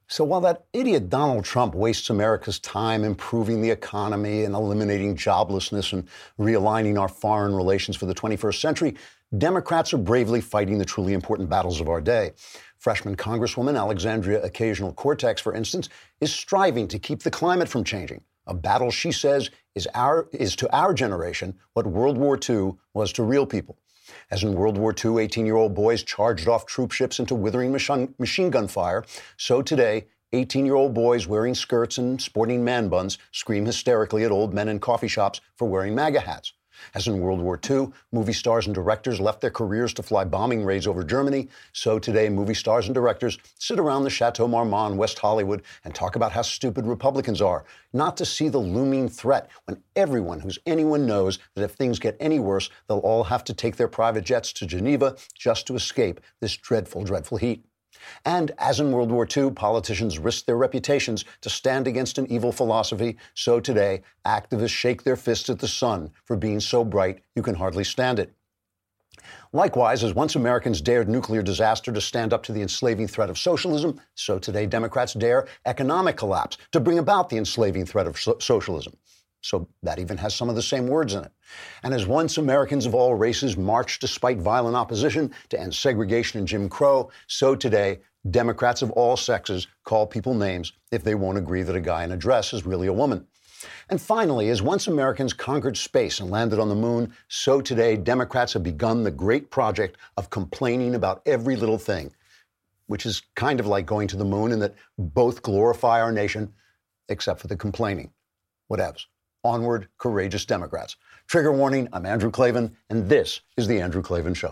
So while that idiot Donald Trump wastes America's time improving the economy and eliminating joblessness and realigning our foreign relations for the 21st century, Democrats are bravely fighting the truly important battles of our day. Freshman Congresswoman Alexandria Ocasio-Cortez, for instance, is striving to keep the climate from changing, a battle she says is to our generation what World War II was to real people. As in World War II, 18-year-old boys charged off troop ships into withering machine gun fire, so today, 18-year-old boys wearing skirts and sporting man buns scream hysterically at old men in coffee shops for wearing MAGA hats. As in World War II, movie stars and directors left their careers to fly bombing raids over Germany, so today movie stars and directors sit around the Chateau Marmont in West Hollywood and talk about how stupid Republicans are, not to see the looming threat when everyone who's anyone knows that if things get any worse, they'll all have to take their private jets to Geneva just to escape this dreadful, dreadful heat. And as in World War II, politicians risked their reputations to stand against an evil philosophy, so today, activists shake their fists at the sun for being so bright you can hardly stand it. Likewise, as once Americans dared nuclear disaster to stand up to the enslaving threat of socialism, so today Democrats dare economic collapse to bring about the enslaving threat of socialism. So that even has some of the same words in it. And as once Americans of all races marched despite violent opposition to end segregation and Jim Crow, so today Democrats of all sexes call people names if they won't agree that a guy in a dress is really a woman. And finally, as once Americans conquered space and landed on the moon, so today Democrats have begun the great project of complaining about every little thing, which is kind of like going to the moon in that both glorify our nation, except for the complaining. Whatevs. Onward, courageous Democrats. Trigger warning, I'm Andrew Klavan, and this is The Andrew Klavan Show.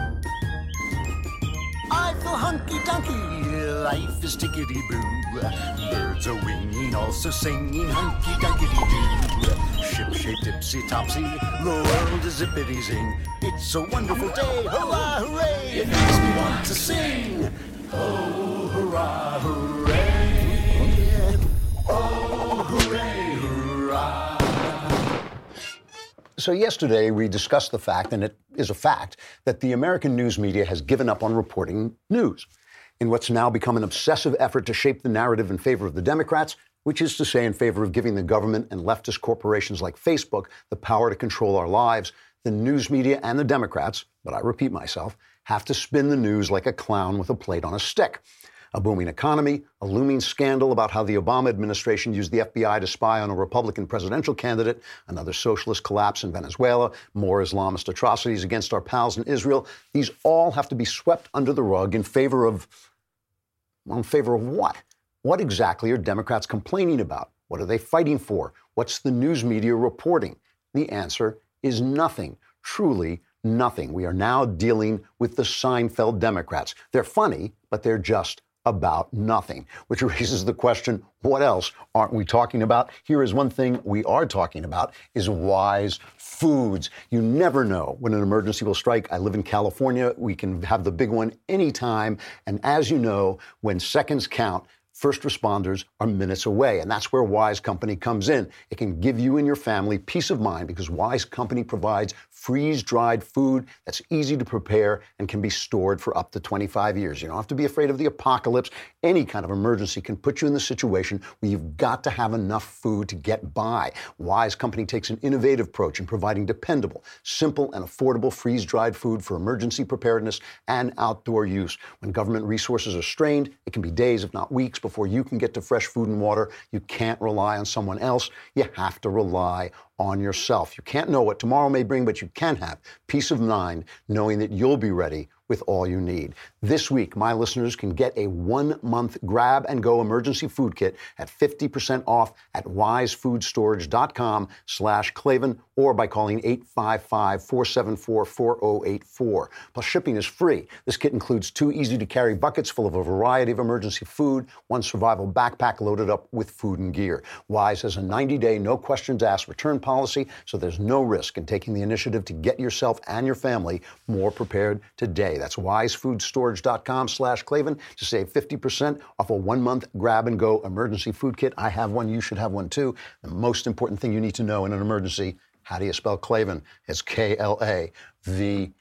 I feel hunky-dunky, life is tickety-boo. Birds are winging, also singing hunky-dunky-doo. Ship-shaped, tipsy-topsy, the world is zippity-zing. It's a wonderful day, hurrah, hooray! It makes me want to sing. Oh, hurrah, hooray! Oh, hooray, hurrah! So yesterday we discussed the fact, and it is a fact, that the American news media has given up on reporting news in what's now become an obsessive effort to shape the narrative in favor of the Democrats, which is to say in favor of giving the government and leftist corporations like Facebook the power to control our lives. The news media and the Democrats, but I repeat myself, have to spin the news like a clown with a plate on a stick. A booming economy, a looming scandal about how the Obama administration used the FBI to spy on a Republican presidential candidate, another socialist collapse in Venezuela, more Islamist atrocities against our pals in Israel. These all have to be swept under the rug in favor of what? What exactly are Democrats complaining about? What are they fighting for? What's the news media reporting? The answer is nothing, truly nothing. We are now dealing with the Seinfeld Democrats. They're funny, but they're just about nothing, which raises the question, what else aren't we talking about? Here is one thing we are talking about, is Wise Foods. You never know when an emergency will strike. I live in California. We can have the big one anytime. And as you know, when seconds count, first responders are minutes away, and that's where Wise Company comes in. It can give you and your family peace of mind because Wise Company provides freeze-dried food that's easy to prepare and can be stored for up to 25 years. You don't have to be afraid of the apocalypse. Any kind of emergency can put you in the situation where you've got to have enough food to get by. Wise Company takes an innovative approach in providing dependable, simple, and affordable freeze-dried food for emergency preparedness and outdoor use. When government resources are strained, it can be days, if not weeks, before you can get to fresh food and water. You can't rely on someone else. You have to rely on yourself. You can't know what tomorrow may bring, but you can have peace of mind knowing that you'll be ready with all you need. This week, my listeners can get a 1-month grab-and-go emergency food kit at 50% off at wisefoodstorage.com/Klavan or by calling 855-474-4084. Plus, shipping is free. This kit includes 2 easy-to-carry buckets full of a variety of emergency food, 1 survival backpack loaded up with food and gear. Wise has a 90-day, no-questions-asked return policy, so there's no risk in taking the initiative to get yourself and your family more prepared today. That's wisefoodstorage.com/Klavan to save 50% off a 1-month grab-and-go emergency food kit. I have one. You should have one, too. The most important thing you need to know in an emergency, how do you spell Klavan? It's Klavan.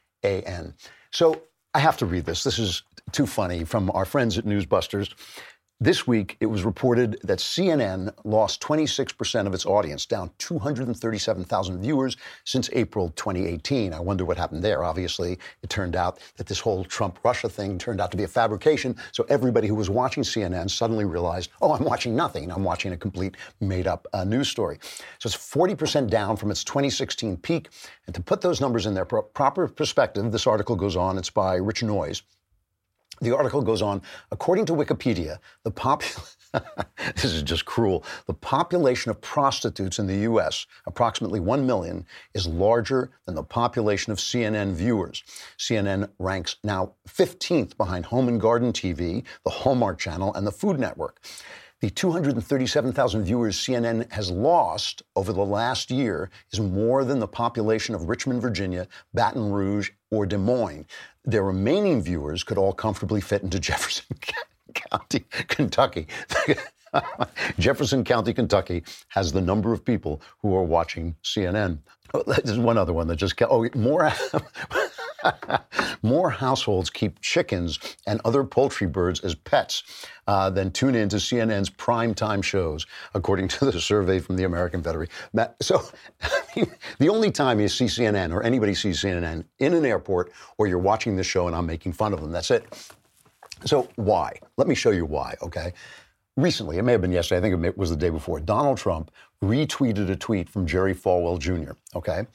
So I have to read this. This is too funny from our friends at Newsbusters. This week, it was reported that CNN lost 26% of its audience, down 237,000 viewers since April 2018. I wonder what happened there. Obviously, it turned out that this whole Trump-Russia thing turned out to be a fabrication. So everybody who was watching CNN suddenly realized, oh, I'm watching nothing. I'm watching a complete made-up news story. So it's 40% down from its 2016 peak. And to put those numbers in their proper perspective, this article goes on. It's by Rich Noyes. The article goes on, according to Wikipedia, this is just cruel. The population of prostitutes in the U.S., approximately 1 million, is larger than the population of CNN viewers. CNN ranks now 15th behind Home and Garden TV, the Hallmark Channel, and the Food Network. The 237,000 viewers CNN has lost over the last year is more than the population of Richmond, Virginia, Baton Rouge, or Des Moines. Their remaining viewers could all comfortably fit into Jefferson County, Kentucky. Jefferson County, Kentucky has the number of people who are watching CNN. Oh, there's one other one that just more households keep chickens and other poultry birds as pets than tune in to CNN's primetime shows, according to the survey from the American Veterinary. So, I mean, the only time you see CNN or anybody sees CNN in an airport or you're watching the show and I'm making fun of them, that's it. So why? Let me show you why, okay? Recently, it may have been yesterday, I think it was the day before, Donald Trump retweeted a tweet from Jerry Falwell Jr., okay?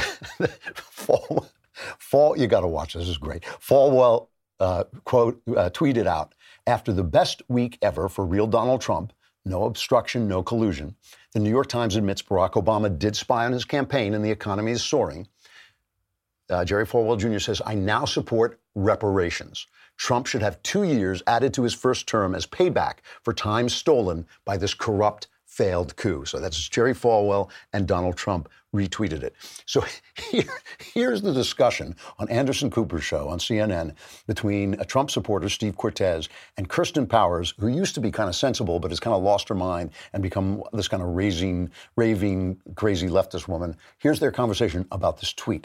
You got to watch this. This is great. Falwell, tweeted out, after the best week ever for real Donald Trump, no obstruction, no collusion, the New York Times admits Barack Obama did spy on his campaign and the economy is soaring. Jerry Falwell Jr. says, I now support reparations. Trump should have 2 years added to his first term as payback for time stolen by this corrupt, failed coup. So that's Jerry Falwell and Donald Trump retweeted it. So here's the discussion on Anderson Cooper's show on CNN between a Trump supporter, Steve Cortez, and Kirsten Powers, who used to be kind of sensible, but has kind of lost her mind and become this kind of raving, crazy leftist woman. Here's their conversation about this tweet.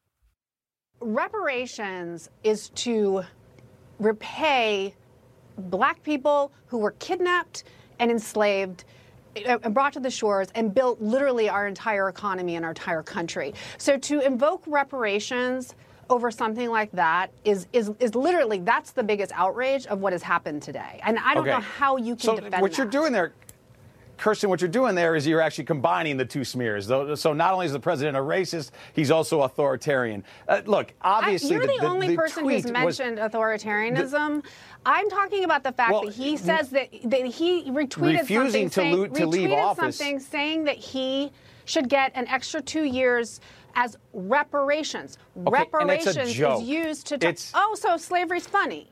Reparations is to repay black people who were kidnapped and enslaved and brought to the shores and built literally our entire economy and our entire country. So to invoke reparations over something like that is literally, that's the biggest outrage of what has happened today. And I don't know how you can defend that. So what you're doing there, Kirsten, what you're doing there is you're actually combining the two smears. So not only is the president a racist, he's also authoritarian. Look, obviously, you're the only person who's mentioned authoritarianism. I'm talking about the fact that he says that he retweeted something saying that he should get an extra 2 years as reparations. Okay, reparations and it's a joke. Is used to so slavery's funny.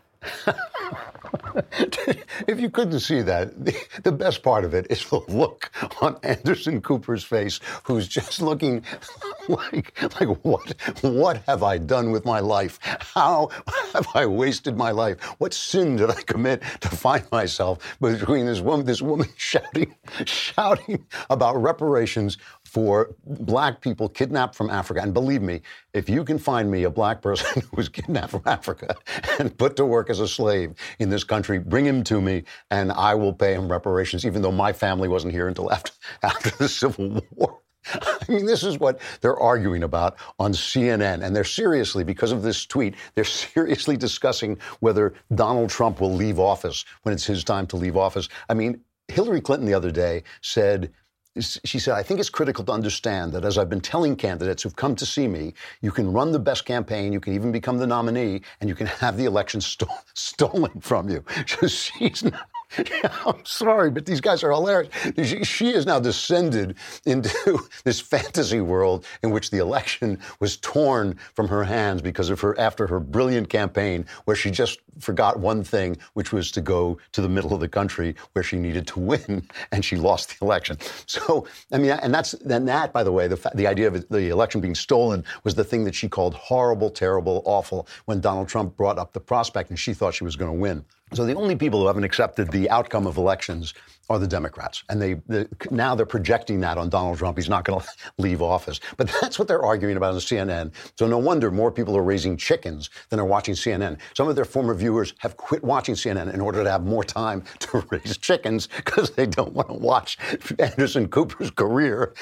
If you couldn't see that, the best part of it is the look on Anderson Cooper's face, who's just looking like what have I done with my life? How have I wasted my life? What sin did I commit to find myself between this woman shouting about reparations for black people kidnapped from Africa? And believe me, if you can find me a black person who was kidnapped from Africa and put to work as a slave in this country, bring him to me and I will pay him reparations, even though my family wasn't here until after the Civil War. I mean, this is what they're arguing about on CNN. And they're seriously, because of this tweet, they're seriously discussing whether Donald Trump will leave office when it's his time to leave office. I mean, Hillary Clinton the other day said, I think it's critical to understand that as I've been telling candidates who've come to see me, you can run the best campaign, you can even become the nominee, and you can have the election stolen from you. She's not. I'm sorry, but these guys are hilarious. She has now descended into this fantasy world in which the election was torn from her hands because of after her brilliant campaign, where she just forgot one thing, which was to go to the middle of the country where she needed to win, and she lost the election. So, I mean, and that, by the way, the idea of the election being stolen was the thing that she called horrible, terrible, awful when Donald Trump brought up the prospect and she thought she was going to win. So the only people who haven't accepted the outcome of elections are the Democrats. And now they're projecting that on Donald Trump. He's not going to leave office. But that's what they're arguing about on CNN. So no wonder more people are raising chickens than are watching CNN. Some of their former viewers have quit watching CNN in order to have more time to raise chickens because they don't want to watch Anderson Cooper's career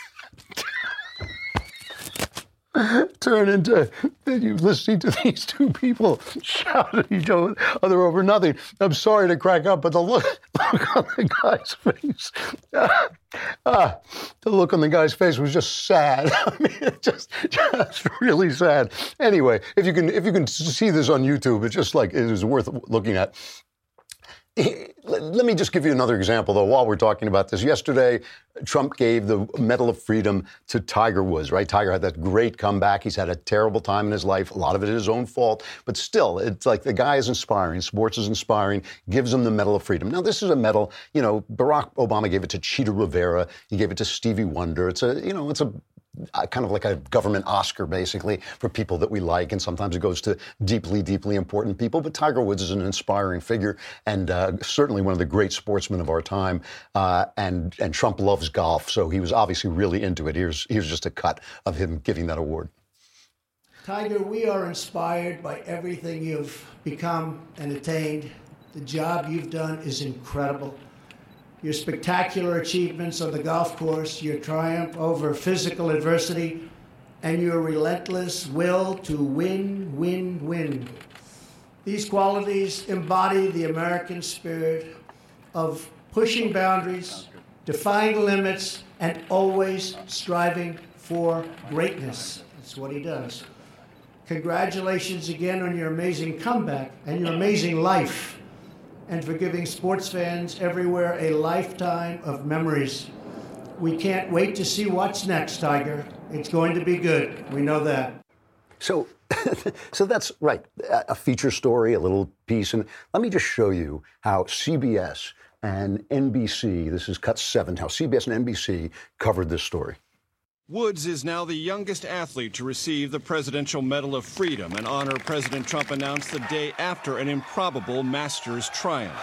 turn into you listening to these two people shout at each other over nothing. I'm sorry to crack up, but the look on the guy's face, the look on the guy's face was just sad. I mean, it's just really sad. Anyway, if you can see this on YouTube, it's just like it is worth looking at. Let me just give you another example, though, while we're talking about this. Yesterday, Trump gave the Medal of Freedom to Tiger Woods, right? Tiger had that great comeback. He's had a terrible time in his life. A lot of it is his own fault. But still, it's like the guy is inspiring. Sports is inspiring. Gives him the Medal of Freedom. Now, this is a medal, Barack Obama gave it to Cheetah Rivera. He gave it to Stevie Wonder. It's a kind of like a government Oscar, basically, for people that we like. And sometimes it goes to deeply, deeply important people. But Tiger Woods is an inspiring figure and certainly one of the great sportsmen of our time. And Trump loves golf, so he was obviously really into it. Here's just a cut of him giving that award. Tiger, we are inspired by everything you've become and attained. The job you've done is incredible. Your spectacular achievements on the golf course, your triumph over physical adversity, and your relentless will to win, win, win. These qualities embody the American spirit of pushing boundaries, defying limits, and always striving for greatness. That's what he does. Congratulations again on your amazing comeback and your amazing life, and for giving sports fans everywhere a lifetime of memories. We can't wait to see what's next, Tiger. It's going to be good. We know that. So that's right, a feature story, a little piece. And let me just show you how CBS and NBC, this is cut 7, how CBS and NBC covered this story. Woods is now the youngest athlete to receive the Presidential Medal of Freedom, an honor President Trump announced the day after an improbable Masters triumph.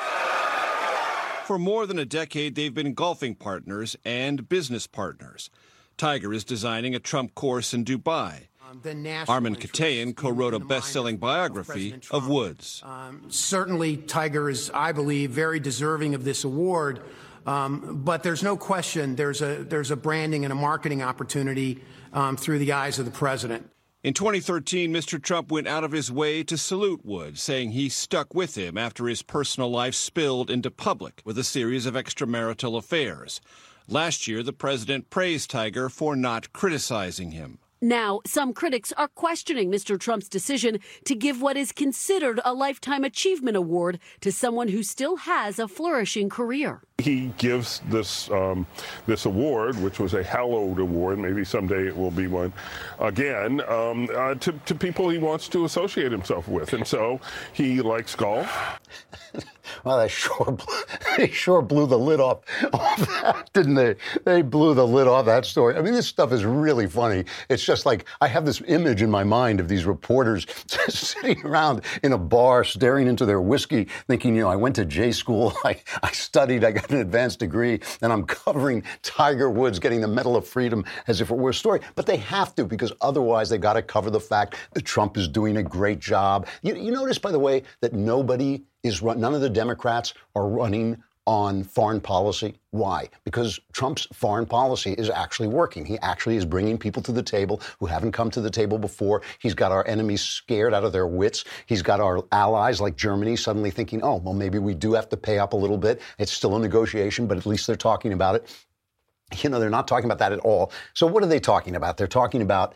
For more than a decade, they've been golfing partners and business partners. Tiger is designing a Trump course in Dubai. Armen Keteyian co-wrote a best-selling biography of Woods. Certainly, Tiger is, I believe, very deserving of this award. But there's no question there's a branding and a marketing opportunity through the eyes of the president. In 2013, Mr. Trump went out of his way to salute Woods, saying he stuck with him after his personal life spilled into public with a series of extramarital affairs. Last year, the president praised Tiger for not criticizing him. Now, some critics are questioning Mr. Trump's decision to give what is considered a Lifetime Achievement Award to someone who still has a flourishing career. He gives this award, which was a hallowed award, maybe someday it will be one again, to people he wants to associate himself with. And so he likes golf. Well, they sure blew the lid off that, didn't they? They blew the lid off that story. I mean, this stuff is really funny. It's just like I have this image in my mind of these reporters just sitting around in a bar, staring into their whiskey, thinking, I went to J school, I studied, I got an advanced degree, and I'm covering Tiger Woods getting the Medal of Freedom as if it were a story. But they have to, because otherwise they got to cover the fact that Trump is doing a great job. You notice, by the way, that none of the Democrats are running on foreign policy. Why? Because Trump's foreign policy is actually working. He actually is bringing people to the table who haven't come to the table before. He's got our enemies scared out of their wits. He's got our allies like Germany suddenly thinking, oh, well, maybe we do have to pay up a little bit. It's still a negotiation, but at least they're talking about it. They're not talking about that at all. So what are they talking about? They're talking about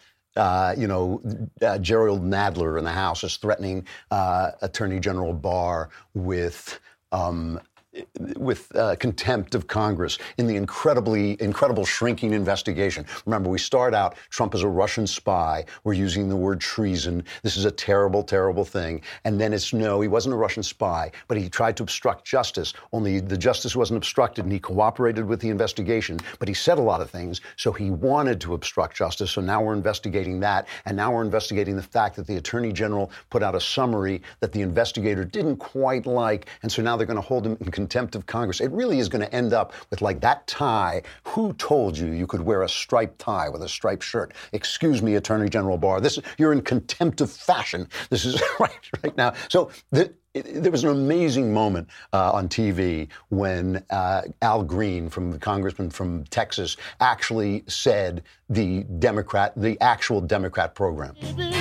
Gerald Nadler in the House is threatening Attorney General Barr with contempt of Congress in the incredible shrinking investigation. Remember, we start out, Trump is a Russian spy. We're using the word treason. This is a terrible, terrible thing. And then it's no, he wasn't a Russian spy, but he tried to obstruct justice. Only the justice wasn't obstructed, and he cooperated with the investigation. But he said a lot of things, so he wanted to obstruct justice. So now we're investigating that. And now we're investigating the fact that the Attorney General put out a summary that the investigator didn't quite like. And so now they're going to hold him in contempt of Congress. It really is going to end up with like that tie. Who told you could wear a striped tie with a striped shirt? Excuse me, Attorney General Barr. You're in contempt of fashion. This is right now. So there was an amazing moment on TV when Al Green, the congressman from Texas, actually said the actual Democrat program.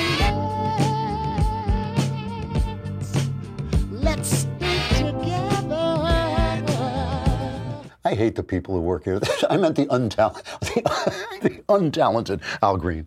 Let's stay together. I hate the people who work here. I meant the untalented Al Green.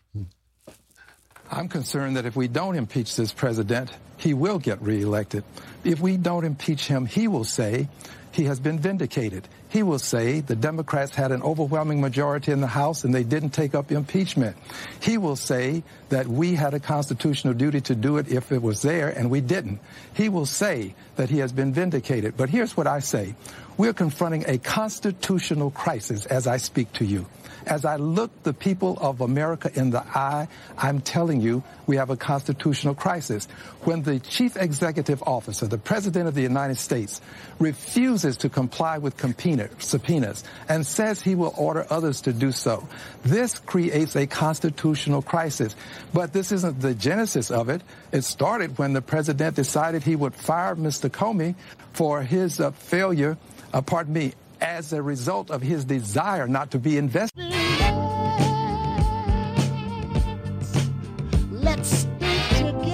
I'm concerned that if we don't impeach this president, he will get reelected. If we don't impeach him, he will say he has been vindicated. He will say the Democrats had an overwhelming majority in the House and they didn't take up impeachment. He will say that we had a constitutional duty to do it if it was there and we didn't. He will say that he has been vindicated. But here's what I say. We're confronting a constitutional crisis as I speak to you. As I look the people of America in the eye, I'm telling you we have a constitutional crisis. When the chief executive officer, the president of the United States, refuses to comply with subpoenas and says he will order others to do so, this creates a constitutional crisis. But this isn't the genesis of it. It started when the president decided he would fire Mr. Comey for his failure, as a result of his desire not to be investigated. Let's stay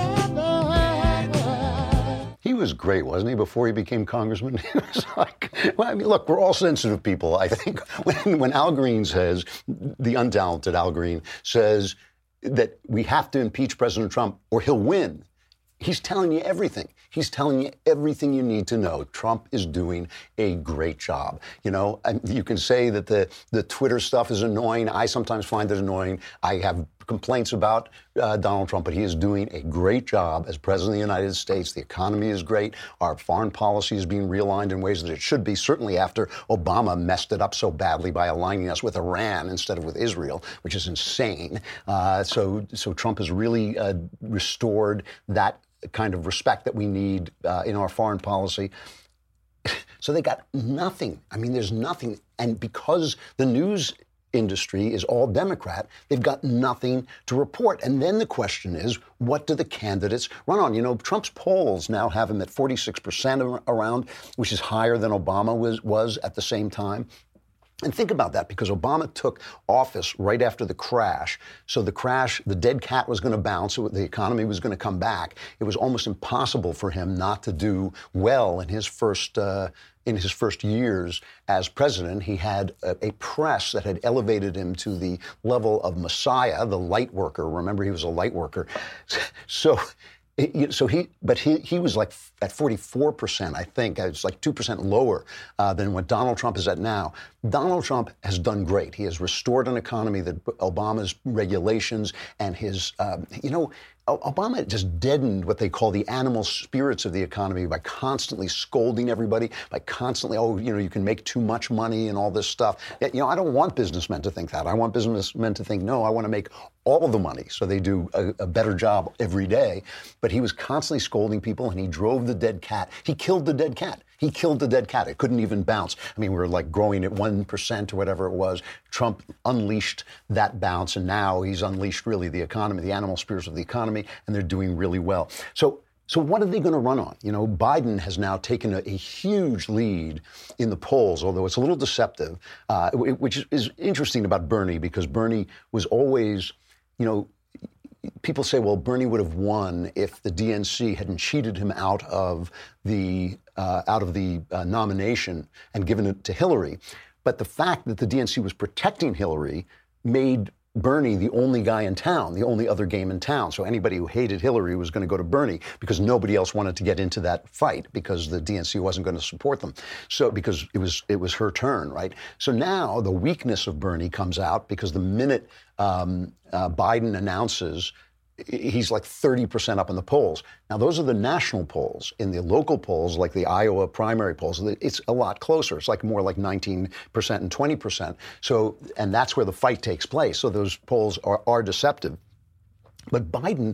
together. He was great, wasn't he, before he became congressman? He was like, well, I mean, look, we're all sensitive people, I think. When Al Green says, the untalented Al Green says that we have to impeach President Trump or he'll win, he's telling you everything. He's telling you everything you need to know. Trump is doing a great job. You know, you can say that the Twitter stuff is annoying. I sometimes find it annoying. I have complaints about Donald Trump, but he is doing a great job as president of the United States. The economy is great. Our foreign policy is being realigned in ways that it should be, certainly after Obama messed it up so badly by aligning us with Iran instead of with Israel, which is insane. So Trump has really restored that kind of respect that we need in our foreign policy. So they got nothing. I mean, there's nothing. And because the news industry is all Democrat, they've got nothing to report. And then the question is, what do the candidates run on? You know, Trump's polls now have him at 46% around, which is higher than Obama was at the same time. And think about that, because Obama took office right after the crash. So the dead cat was going to bounce. The economy was going to come back. It was almost impossible for him not to do well in his first years as president. He had a press that had elevated him to the level of Messiah, the light worker. Remember, he was a light worker. So he was like at 44%, I think. It's like 2% lower than what Donald Trump is at now. Donald Trump has done great. He has restored an economy that Obama's regulations and his, Obama just deadened what they call the animal spirits of the economy by constantly scolding everybody, by constantly, you can make too much money and all this stuff. I don't want businessmen to think that. I want businessmen to think, no, I want to make all of the money so they do a better job every day. But he was constantly scolding people, and he drove the dead cat. He killed the dead cat. He killed the dead cat. It couldn't even bounce. I mean, we were like growing at 1% or whatever it was. Trump unleashed that bounce, and now he's unleashed really the economy, the animal spirits of the economy, and they're doing really well. So what are they going to run on? You know, Biden has now taken a huge lead in the polls, although it's a little deceptive, which is interesting about Bernie, because Bernie was always, people say, well, Bernie would have won if the DNC hadn't cheated him out of the nomination and given it to Hillary. But the fact that the DNC was protecting Hillary made Bernie the only guy in town, the only other game in town. So anybody who hated Hillary was going to go to Bernie because nobody else wanted to get into that fight because the DNC wasn't going to support them. So because it was her turn, right? So now the weakness of Bernie comes out because the minute Biden announces, he's like 30% up in the polls. Now, those are the national polls. In the local polls, like the Iowa primary polls, it's a lot closer. It's like more like 19% and 20%. So, and that's where the fight takes place. So those polls are deceptive. But Biden,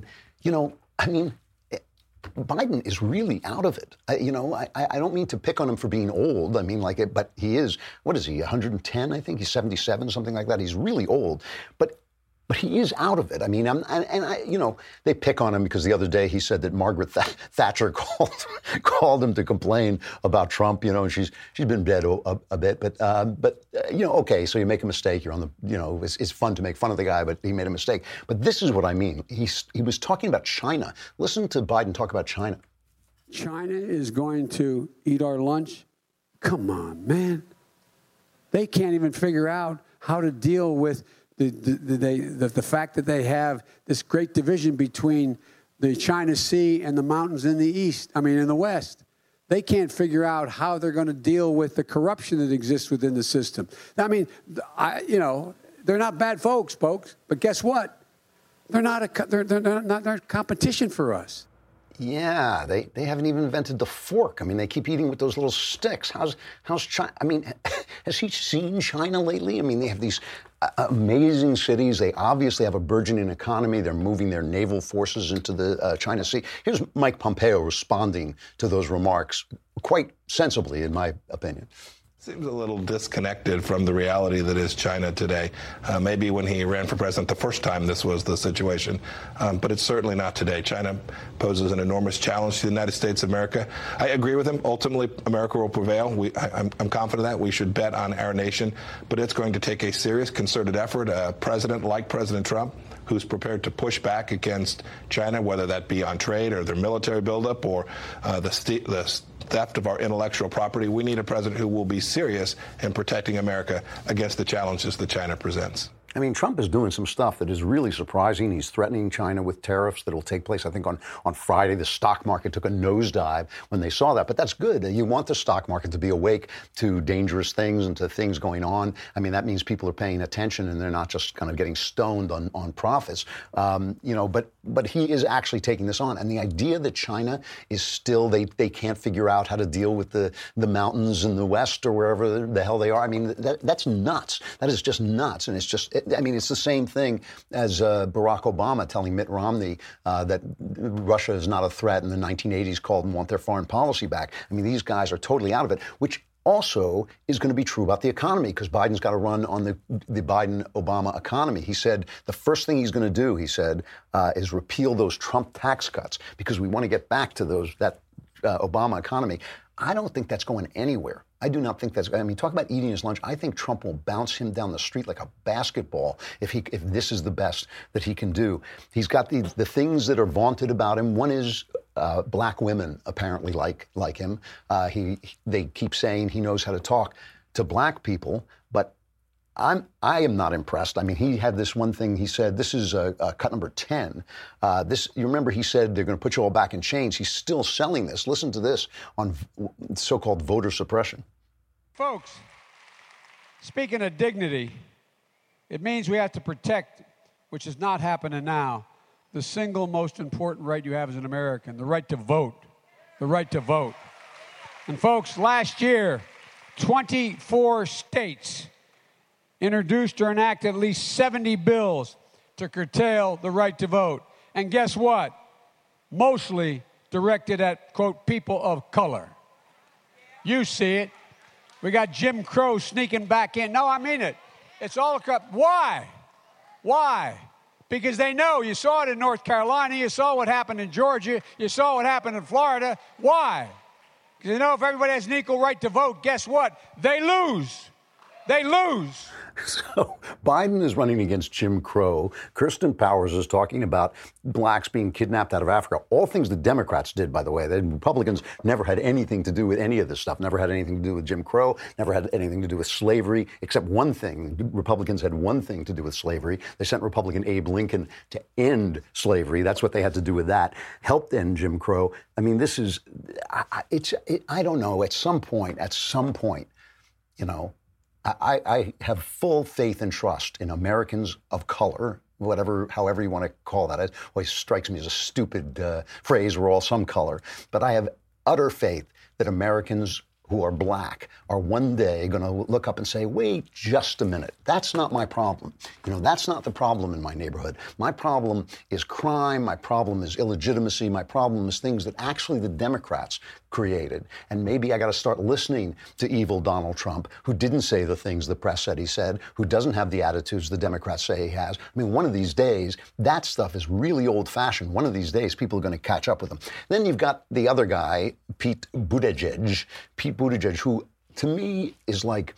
Biden is really out of it. I don't mean to pick on him for being old. I mean, but he is, what is he, 110, I think? He's 77, something like that. He's really old. But he is out of it. I mean, they pick on him because the other day he said that Margaret Thatcher called him to complain about Trump. And she's been dead a bit. But okay, so you make a mistake. You're on the, it's fun to make fun of the guy, but he made a mistake. But this is what I mean. He was talking about China. Listen to Biden talk about China. China is going to eat our lunch? Come on, man. They can't even figure out how to deal with the fact that they have this great division between the China Sea and the mountains in the west. They can't figure out how they're going to deal with the corruption that exists within the system. I mean, they're not bad folks, but guess what? They're not competition for us. Yeah, they haven't even invented the fork. I mean, they keep eating with those little sticks. How's China? I mean, has he seen China lately? I mean, they have these amazing cities. They obviously have a burgeoning economy. They're moving their naval forces into the China Sea. Here's Mike Pompeo responding to those remarks quite sensibly, in my opinion. Seems a little disconnected from the reality that is China today. Maybe when he ran for president the first time, this was the situation, but it's certainly not today. China poses an enormous challenge to the United States of America. I agree with him. Ultimately, America will prevail. I'm confident of that. We should bet on our nation, but it's going to take a serious, concerted effort. A president like President Trump, who's prepared to push back against China, whether that be on trade or their military buildup or the theft of our intellectual property. We need a president who will be serious in protecting America against the challenges that China presents. I mean, Trump is doing some stuff that is really surprising. He's threatening China with tariffs that will take place, I think, on Friday. The stock market took a nosedive when they saw that. But that's good. You want the stock market to be awake to dangerous things and to things going on. I mean, that means people are paying attention and they're not just kind of getting stoned on profits. But he is actually taking this on. And the idea that China is still, they can't figure out how to deal with the mountains in the West or wherever the hell they are. I mean, that's nuts. That is just nuts. And it's just... it's the same thing as Barack Obama telling Mitt Romney that Russia is not a threat in the 1980s, called and want their foreign policy back. I mean, these guys are totally out of it, which also is going to be true about the economy because Biden's got to run on the Biden-Obama economy. He said the first thing he's going to do, he said, is repeal those Trump tax cuts because we want to get back to that Obama economy. I don't think that's going anywhere. I do not think that's, talk about eating his lunch. I think Trump will bounce him down the street like a basketball if this is the best that he can do. He's got the things that are vaunted about him. One is black women apparently like him. They keep saying he knows how to talk to black people, but I am not impressed. I mean, he had this one thing he said, this is cut number 10. You remember he said they're going to put you all back in chains. He's still selling this. Listen to this on so-called voter suppression. Folks, speaking of dignity, it means we have to protect, which is not happening now, the single most important right you have as an American, the right to vote. The right to vote. And folks, last year, 24 states introduced or enacted at least 70 bills to curtail the right to vote. And guess what? Mostly directed at, quote, people of color. You see it. We got Jim Crow sneaking back in. No, I mean it. It's all corrupt. Why? Why? Because they know. You saw it in North Carolina. You saw what happened in Georgia. You saw what happened in Florida. Why? Because they know if everybody has an equal right to vote, guess what? They lose. They lose. So Biden is running against Jim Crow. Kirsten Powers is talking about blacks being kidnapped out of Africa. All things the Democrats did, by the way. The Republicans never had anything to do with any of this stuff, never had anything to do with Jim Crow, never had anything to do with slavery, except one thing. Republicans had one thing to do with slavery. They sent Republican Abe Lincoln to end slavery. That's what they had to do with that. Helped end Jim Crow. I mean, this is, I don't know, at some point, you know, I have full faith and trust in Americans of color, however you want to call that. It always strikes me as a stupid phrase, we're all some color. But I have utter faith that Americans who are black are one day going to look up and say, wait just a minute, that's not my problem. You know, that's not the problem in my neighborhood. My problem is crime. My problem is illegitimacy. My problem is things that actually the Democrats created. And maybe I got to start listening to evil Donald Trump, who didn't say the things the press said he said, who doesn't have the attitudes the Democrats say he has. I mean, one of these days, that stuff is really old-fashioned. One of these days, people are going to catch up with him. Then you've got the other guy, Pete Buttigieg, who, to me, is like,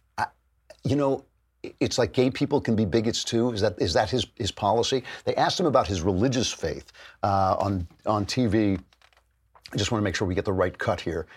you know, it's like gay people can be bigots too. Is that his policy? They asked him about his religious faith on TV. I just want to make sure we get the right cut here.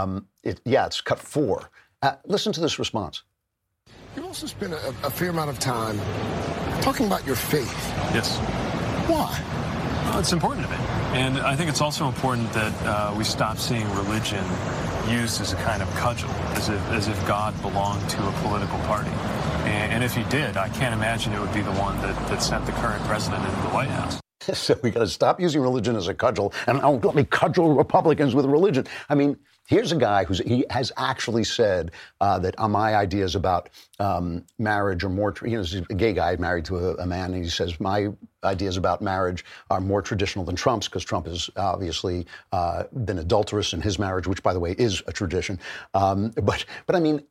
It's cut 4. Listen to this response. You've also spent a fair amount of time talking about your faith. Yes. Why? Well, it's important to me. And I think it's also important that we stop seeing religion used as a kind of cudgel, as if God belonged to a political party. And if he did, I can't imagine it would be the one that sent the current president into the White House. So we got to stop using religion as a cudgel, and let me cudgel Republicans with religion. I mean, here's a guy he has actually said that my ideas about marriage are more, he's a gay guy married to a man, and he says my ideas about marriage are more traditional than Trump's, because Trump has obviously been adulterous in his marriage, which, by the way, is a tradition. But I mean,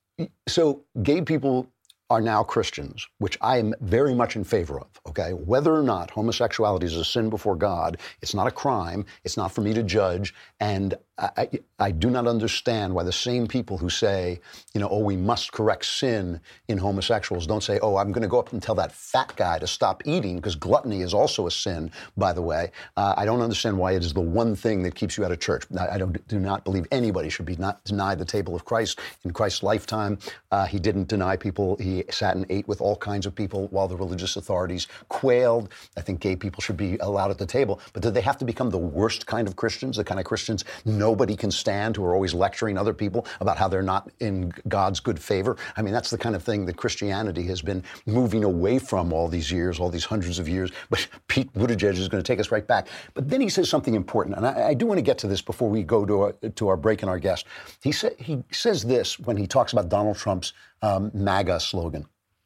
so gay people are now Christians, which I am very much in favor of, okay? Whether or not homosexuality is a sin before God, it's not a crime, it's not for me to judge, and I do not understand why the same people who say, you know, oh, we must correct sin in homosexuals don't say, oh, I'm going to go up and tell that fat guy to stop eating, because gluttony is also a sin, by the way. I don't understand why it is the one thing that keeps you out of church. I do not believe anybody should be not denied the table of Christ. In Christ's lifetime, he didn't deny people. He sat and ate with all kinds of people while the religious authorities quailed. I think gay people should be allowed at the table. But do they have to become the worst kind of Christians, the kind of Christians nobody can stand, who are always lecturing other people about how they're not in God's good favor? I mean, that's the kind of thing that Christianity has been moving away from all these years, all these hundreds of years. But Pete Buttigieg is going to take us right back. But then he says something important, and I do want to get to this before we go to our break and our guest. He says this when he talks about Donald Trump's MAGA slogan.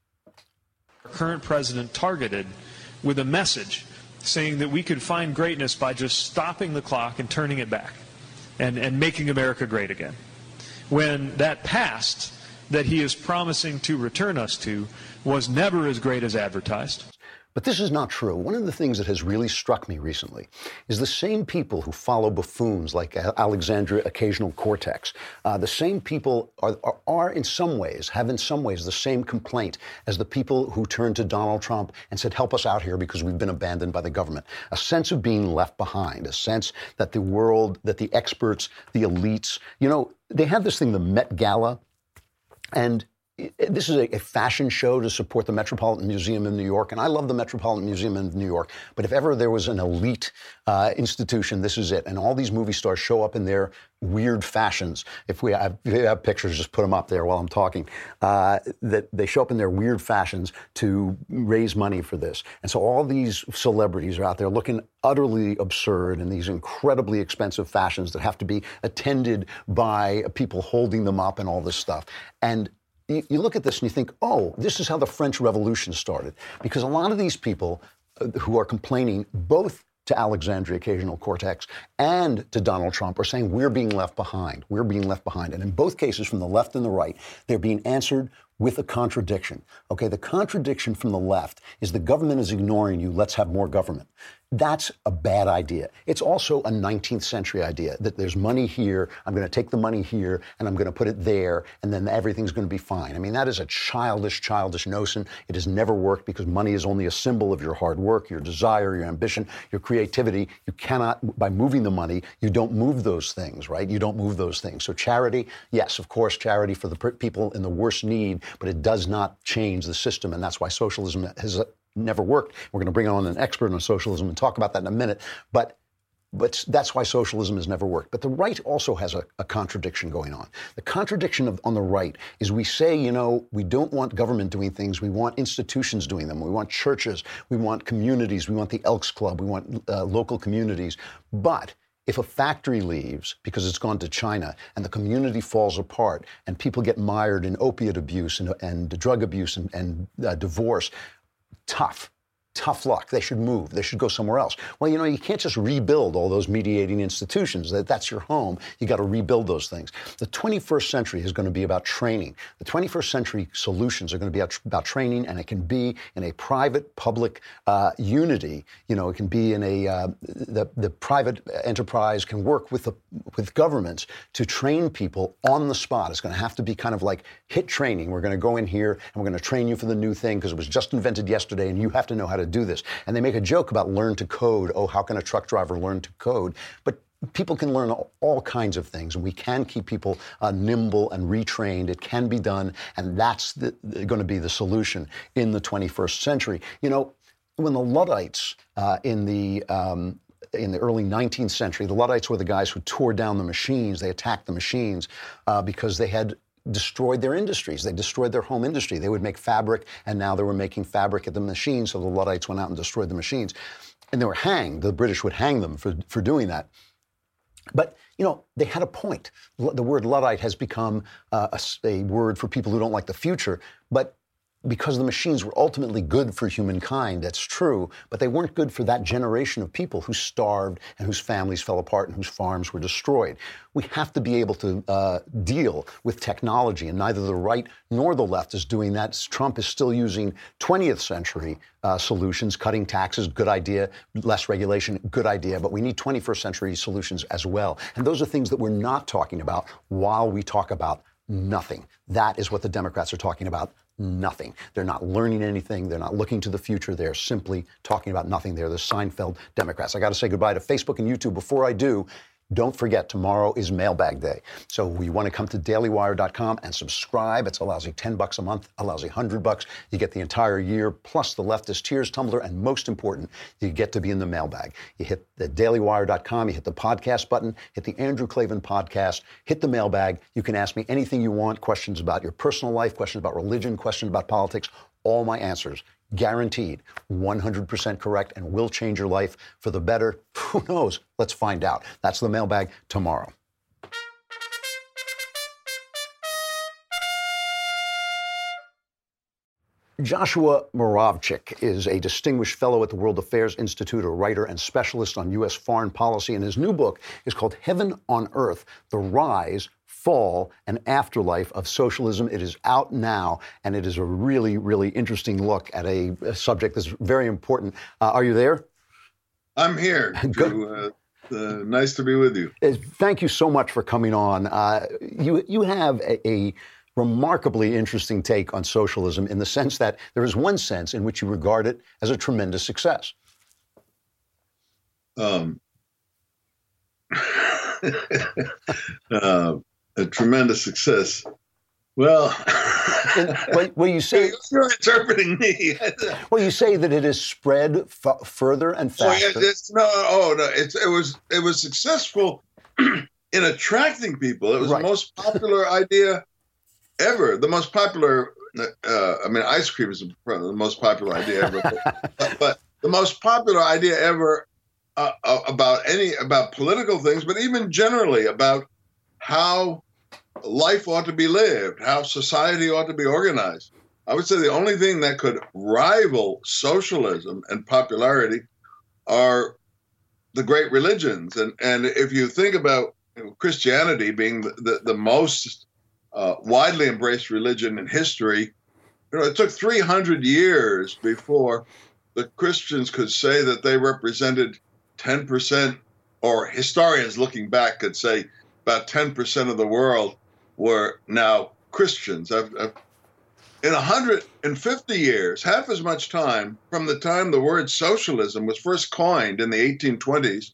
Our current president targeted with a message saying that we could find greatness by just stopping the clock and turning it back and making America great again. When that past that he is promising to return us to was never as great as advertised. But this is not true. One of the things that has really struck me recently is the same people who follow buffoons like Alexandria Ocasio-Cortez, the same people are in some ways, have in some ways the same complaint as the people who turned to Donald Trump and said, help us out here because we've been abandoned by the government. A sense of being left behind, a sense that the world, that the experts, the elites, you know, they have this thing, the Met Gala, and this is a fashion show to support the Metropolitan Museum in New York, and I love the Metropolitan Museum in New York, but if ever there was an elite institution, this is it. And all these movie stars show up in their weird fashions. If we have pictures, just put them up there while I'm talking, that they show up in their weird fashions to raise money for this. And so all these celebrities are out there looking utterly absurd in these incredibly expensive fashions that have to be attended by people holding them up and all this stuff. And you look at this and you think, oh, this is how the French Revolution started. Because a lot of these people who are complaining, both to Alexandria Ocasio-Cortez and to Donald Trump, are saying we're being left behind. We're being left behind. And in both cases, from the left and the right, they're being answered with a contradiction. Okay, the contradiction from the left is the government is ignoring you, let's have more government. That's a bad idea. It's also a 19th century idea that there's money here, I'm going to take the money here, and I'm going to put it there, and then everything's going to be fine. I mean, that is a childish notion. It has never worked because money is only a symbol of your hard work, your desire, your ambition, your creativity. You cannot, by moving the money, you don't move those things, right? You don't move those things. So charity, yes, of course, charity for the people in the worst need, but it does not change the system, and that's why socialism has never worked. We're going to bring on an expert on socialism and talk about that in a minute. But that's why socialism has never worked. But the right also has a contradiction going on. The contradiction on the right is we say, we don't want government doing things. We want institutions doing them. We want churches. We want communities. We want the Elks Club. We want local communities. But if a factory leaves because it's gone to China and the community falls apart and people get mired in opiate abuse and drug abuse and divorce, tough luck. They should move. They should go somewhere else. Well, you can't just rebuild all those mediating institutions. That's your home. You got to rebuild those things. The 21st century is going to be about training. The 21st century solutions are going to be about training, and it can be in a private-public unity. It can be in the private enterprise can work with governments to train people on the spot. It's going to have to be kind of like HIT training. We're going to go in here and we're going to train you for the new thing because it was just invented yesterday, and you have to know how to do this. And they make a joke about learn to code. Oh, how can a truck driver learn to code? But people can learn all kinds of things, and we can keep people nimble and retrained. It can be done, and that's going to be the solution in the 21st century. When the Luddites in the early 19th century, the Luddites were the guys who tore down the machines. They attacked the machines because they had destroyed their industries. They destroyed their home industry. They would make fabric, and now they were making fabric at the machines, so the Luddites went out and destroyed the machines. And they were hanged. The British would hang them for doing that. But, they had a point. The word Luddite has become a word for people who don't like the future, but because the machines were ultimately good for humankind, that's true, but they weren't good for that generation of people who starved and whose families fell apart and whose farms were destroyed. We have to be able to deal with technology, and neither the right nor the left is doing that. Trump is still using 20th century solutions, cutting taxes, good idea, less regulation, good idea, but we need 21st century solutions as well. And those are things that we're not talking about while we talk about nothing. That is what the Democrats are talking about. Nothing. They're not learning anything. They're not looking to the future. They're simply talking about nothing. They're the Seinfeld Democrats. I got to say goodbye to Facebook and YouTube. Before I do, don't forget, tomorrow is Mailbag Day. So you want to come to dailywire.com and subscribe. It's a lousy $10 a month, a lousy $100. You get the entire year, plus the Leftist Tears Tumbler, and most important, you get to be in the mailbag. You hit the dailywire.com, you hit the podcast button, hit the Andrew Klavan podcast, hit the mailbag. You can ask me anything you want, questions about your personal life, questions about religion, questions about politics, all my answers. Guaranteed, 100% correct, and will change your life for the better. Who knows? Let's find out. That's the mailbag tomorrow. Joshua Moravchik is a distinguished fellow at the World Affairs Institute, a writer and specialist on U.S. foreign policy, and his new book is called Heaven on Earth: The Rise, Fall, and Afterlife of Socialism. It is out now, and it is a really, really interesting look at a subject that's very important. Are you there? I'm here. Good. Nice to be with you. Thank you so much for coming on. You have a remarkably interesting take on socialism in the sense that there is one sense in which you regard it as a tremendous success. A tremendous success. Well, you say you're interpreting me. Well, you say that it has spread further and faster. It was successful in attracting people. It was the most popular idea ever. The most popular. Ice cream is the most popular idea ever. but the most popular idea ever about political things, but even generally about how life ought to be lived, how society ought to be organized. I would say the only thing that could rival socialism and popularity are the great religions. And if you think about Christianity being the most widely embraced religion in history, it took 300 years before the Christians could say that they represented 10%, or historians looking back could say about 10% of the world were now Christians. In 150 years, half as much time from the time the word socialism was first coined in the 1820s,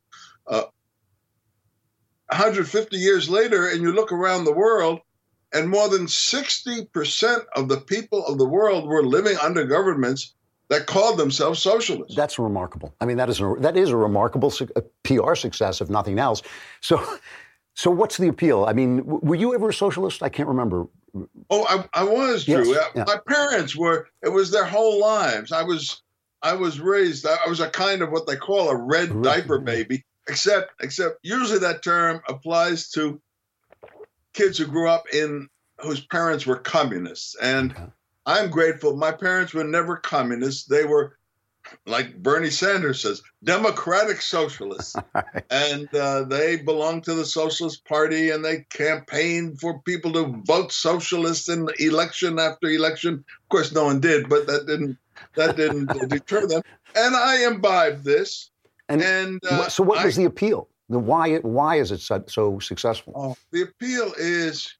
150 years later, and you look around the world, and more than 60% of the people of the world were living under governments that called themselves socialists. That's remarkable. I mean, that is a remarkable PR success, if nothing else. So what's the appeal? I mean, were you ever a socialist? I can't remember. Oh, I was, Drew. Yes, yeah. My parents were. It was their whole lives. I was raised. I was a kind of what they call a red diaper baby. Except usually that term applies to kids who grew up whose parents were communists. And I'm grateful. My parents were never communists. They were, like Bernie Sanders says, democratic socialists. And they belonged to the Socialist Party, and they campaigned for people to vote socialist in election after election. Of course, no one did, but that didn't deter them. And I imbibed this. So what was the appeal? Why is it so successful? Oh, the appeal is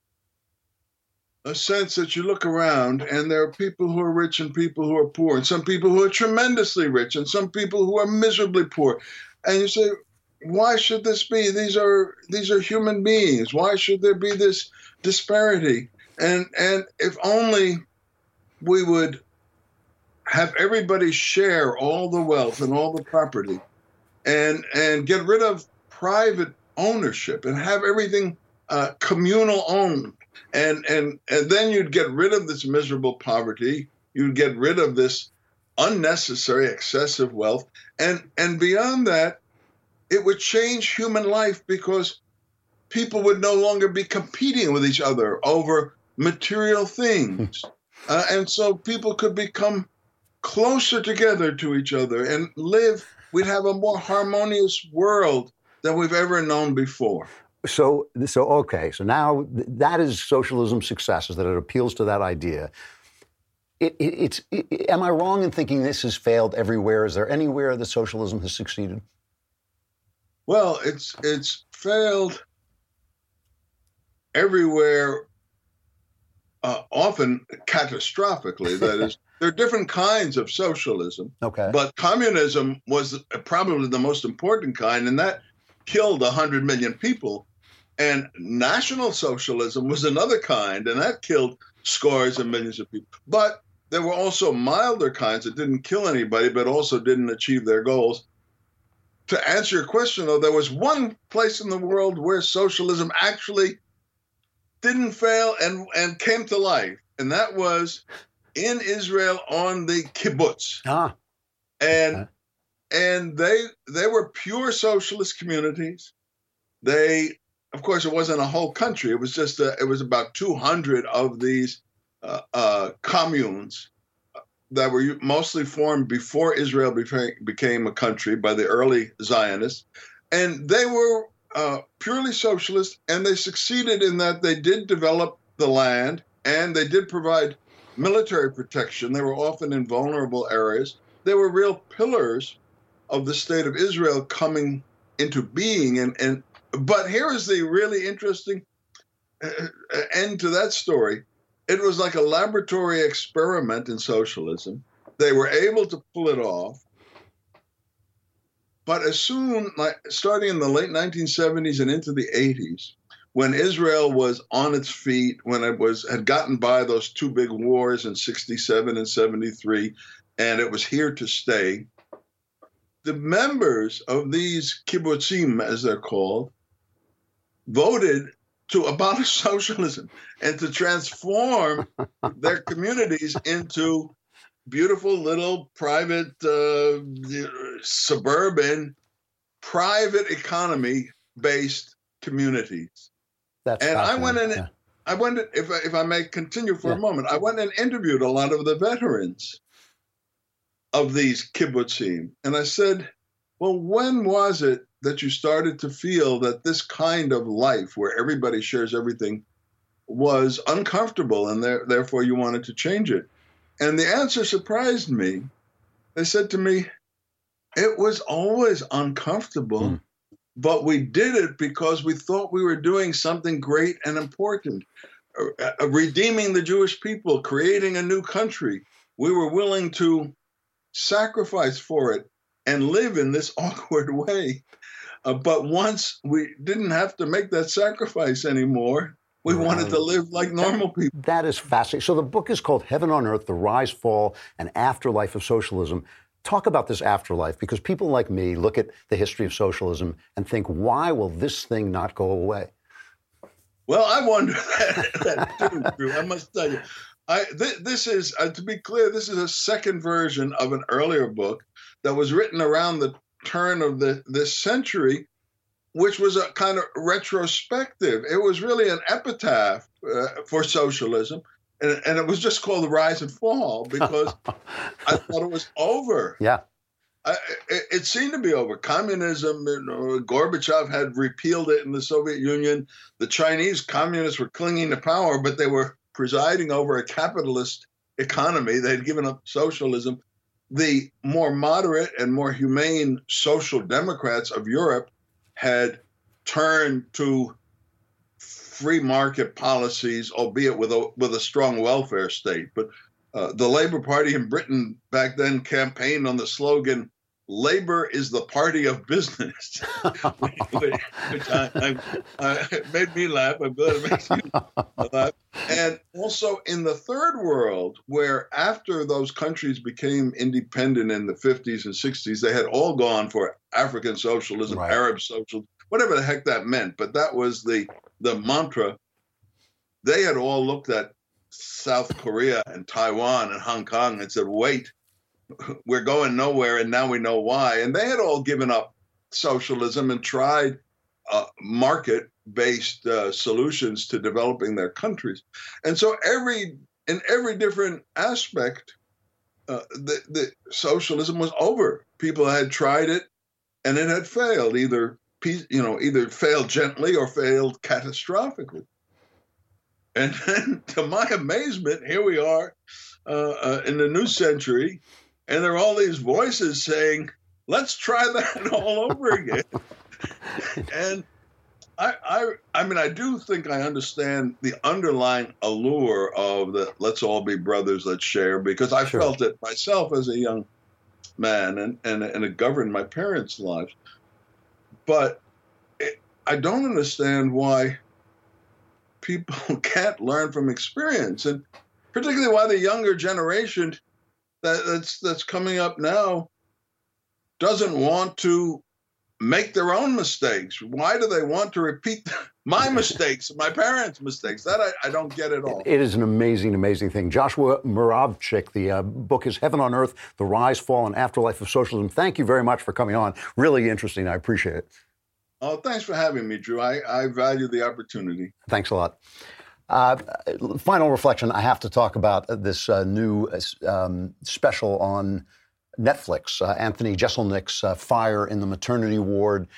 a sense that you look around and there are people who are rich and people who are poor, and some people who are tremendously rich and some people who are miserably poor. And you say, why should this be? These are human beings. Why should there be this disparity? And if only we would have everybody share all the wealth and all the property, and get rid of private ownership and have everything communal owned. And then you'd get rid of this miserable poverty. You'd get rid of this unnecessary excessive wealth. And beyond that, it would change human life, because people would no longer be competing with each other over material things. And so people could become closer together to each other and live. We'd have a more harmonious world than we've ever known before. So now that is socialism's success, is that it appeals to that idea. Am I wrong in thinking this has failed everywhere? Is there anywhere that socialism has succeeded? Well, it's failed everywhere, often catastrophically. That is, there are different kinds of socialism. Okay. But communism was probably the most important kind, and that killed 100 million people. And National Socialism was another kind, and that killed scores of millions of people. But there were also milder kinds that didn't kill anybody, but also didn't achieve their goals. To answer your question, though, there was one place in the world where socialism actually didn't fail and came to life, and that was in Israel on the kibbutz. And they were pure socialist communities. Of course, it wasn't a whole country. It was just it was about 200 of these communes that were mostly formed before Israel became a country by the early Zionists. And they were purely socialist, and they succeeded in that they did develop the land, and they did provide military protection. They were often in vulnerable areas. They were real pillars of the state of Israel coming into being. But here is the really interesting end to that story. It was like a laboratory experiment in socialism. They were able to pull it off. But as soon, starting in the late 1970s and into the 80s, when Israel was on its feet, when it had gotten by those two big wars in 67 and 73, and it was here to stay, the members of these kibbutzim, as they're called, voted to abolish socialism and to transform their communities into beautiful little private, suburban, private economy-based communities. And I went in. Yeah. I went. If I may continue for a moment, I went and interviewed a lot of the veterans of these kibbutzim, and I said, "Well, when was it that you started to feel that this kind of life, where everybody shares everything, was uncomfortable, and therefore you wanted to change it?" And the answer surprised me. They said to me, it was always uncomfortable, but we did it because we thought we were doing something great and important, redeeming the Jewish people, creating a new country. We were willing to sacrifice for it and live in this awkward way. But once we didn't have to make that sacrifice anymore, we wanted to live like normal people. That is fascinating. So the book is called Heaven on Earth, The Rise, Fall, and Afterlife of Socialism. Talk about this afterlife, because people like me look at the history of socialism and think, why will this thing not go away? Well, I wonder that too, Drew. I must tell you. This is, to be clear, this is a second version of an earlier book that was written around the turn of this century, which was a kind of retrospective. It was really an epitaph for socialism. And it was just called The Rise and Fall because I thought it was over. Yeah. It seemed to be over. Communism, Gorbachev had repealed it in the Soviet Union. The Chinese communists were clinging to power, but they were presiding over a capitalist economy. They'd given up socialism. The more moderate and more humane social democrats of Europe had turned to free market policies, albeit with a strong welfare state. But the Labour Party in Britain back then campaigned on the slogan, "Labor is the party of business," which made me laugh. I'm glad it makes you laugh. And also in the third world, where after those countries became independent in the 50s and 60s, they had all gone for African socialism, right, Arab socialism, whatever the heck that meant. But that was the mantra. They had all looked at South Korea and Taiwan and Hong Kong and said, wait, we're going nowhere, and now we know why. And they had all given up socialism and tried market-based solutions to developing their countries. And so in every different aspect, the socialism was over. People had tried it, and it had failed, either failed gently or failed catastrophically. And then, to my amazement, here we are in the new century, and there are all these voices saying, let's try that all over again. And I do think I understand the underlying allure of the let's all be brothers, let's share, because I felt it myself as a young man, and it governed my parents' lives. But I don't understand why people can't learn from experience, and particularly why the younger generation that's coming up now doesn't want to make their own mistakes. Why do they want to repeat my mistakes, my parents' mistakes? That I don't get at all. It is an amazing, amazing thing. Joshua Muravchik, the book is Heaven on Earth, The Rise, Fall, and Afterlife of Socialism. Thank you very much for coming on. Really interesting. I appreciate it. Oh, thanks for having me, Drew. I value the opportunity. Thanks a lot. Final reflection, I have to talk about this new special on Netflix, Anthony Jeselnik's Fire in the Maternity Ward.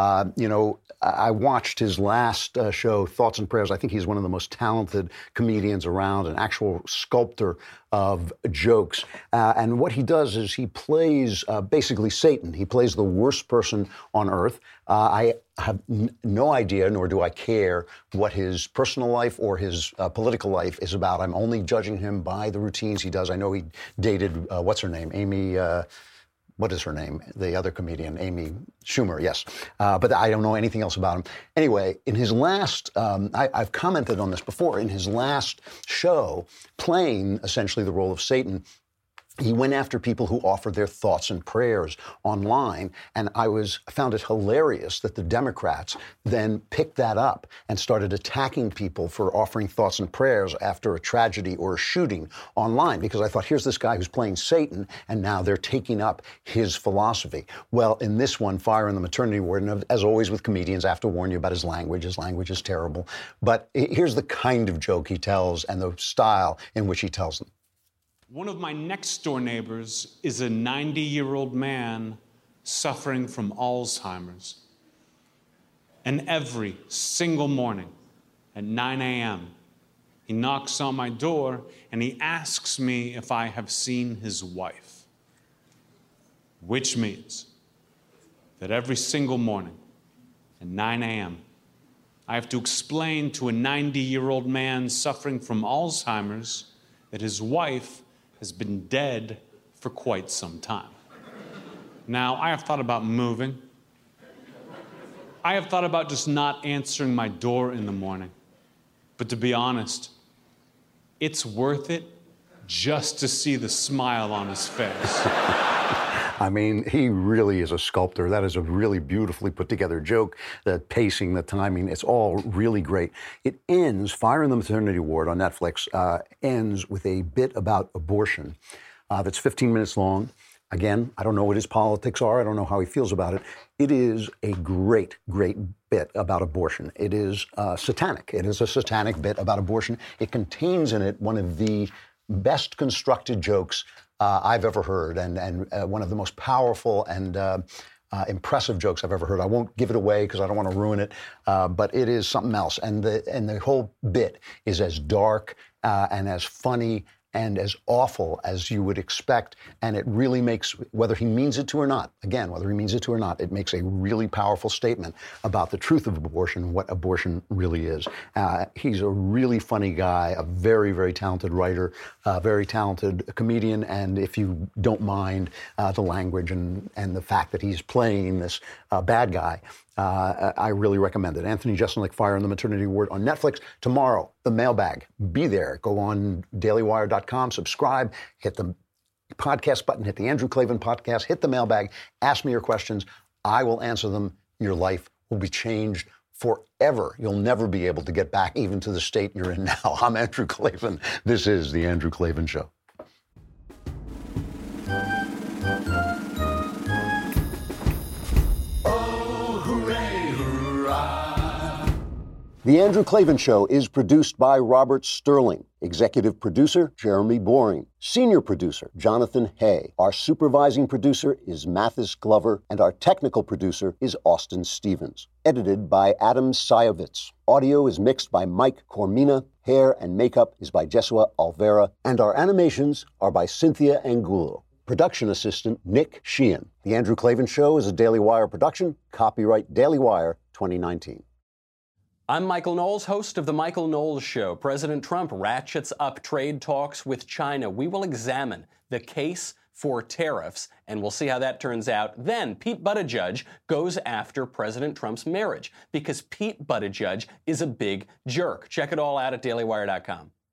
I watched his last show, Thoughts and Prayers. I think he's one of the most talented comedians around, an actual sculptor of jokes. And what he does is he plays basically Satan. He plays the worst person on earth. I have no idea, nor do I care, what his personal life or his political life is about. I'm only judging him by the routines he does. I know he dated, what's her name? Amy... what is her name? The other comedian, Amy Schumer, yes. But I don't know anything else about him. Anyway, in his last, I've commented on this before, in his last show, playing essentially the role of Satan, he went after people who offered their thoughts and prayers online. And I found it hilarious that the Democrats then picked that up and started attacking people for offering thoughts and prayers after a tragedy or a shooting online. Because I thought, here's this guy who's playing Satan, and now they're taking up his philosophy. Well, in this one, Fire in the Maternity Ward, and as always with comedians, I have to warn you about his language. His language is terrible. But here's the kind of joke he tells and the style in which he tells them. One of my next door neighbors is a 90-year-old man suffering from Alzheimer's. And every single morning at 9 a.m., he knocks on my door and he asks me if I have seen his wife. which means that every single morning at 9 a.m., I have to explain to a 90-year-old man suffering from Alzheimer's that his wife has been dead for quite some time. Now, I have thought about moving. I have thought about just not answering my door in the morning. But to be honest, it's worth it just to see the smile on his face. I mean, he really is a sculptor. That is a really beautifully put together joke. The pacing, the timing, it's all really great. It ends, Firing the Maternity Ward on Netflix, ends with a bit about abortion that's 15 minutes long. Again, I don't know what his politics are. I don't know how he feels about it. It is a great, great bit about abortion. It is satanic. It is a satanic bit about abortion. It contains in it one of the best constructed jokes I've ever heard, and one of the most powerful and impressive jokes I've ever heard. I won't give it away because I don't want to ruin it, but it is something else. And the whole bit is as dark and as funny and as awful as you would expect. And it really makes, whether he means it to or not, again, whether he means it to or not, it makes a really powerful statement about the truth of abortion, what abortion really is. He's a really funny guy, a very, very talented writer, a very talented comedian. And if you don't mind the language and the fact that he's playing this bad guy, I really recommend it. Anthony Jeselnik, Firing the Maternity Ward on Netflix. Tomorrow, the mailbag. Be there. Go on dailywire.com, subscribe, hit the podcast button, hit the Andrew Klavan podcast, hit the mailbag, ask me your questions. I will answer them. Your life will be changed forever. You'll never be able to get back even to the state you're in now. I'm Andrew Klavan. This is The Andrew Klavan Show. The Andrew Klavan Show is produced by Robert Sterling. Executive producer, Jeremy Boring. Senior producer, Jonathan Hay. Our supervising producer is Mathis Glover, and our technical producer is Austin Stevens. Edited by Adam Sayevitz. Audio is mixed by Mike Cormina. Hair and makeup is by Jesua Alvera. And our animations are by Cynthia Angulo. Production assistant, Nick Sheehan. The Andrew Klavan Show is a Daily Wire production. Copyright Daily Wire 2019. I'm Michael Knowles, host of The Michael Knowles Show. President Trump ratchets up trade talks with China. We will examine the case for tariffs, and we'll see how that turns out. Then Pete Buttigieg goes after President Trump's marriage because Pete Buttigieg is a big jerk. Check it all out at dailywire.com.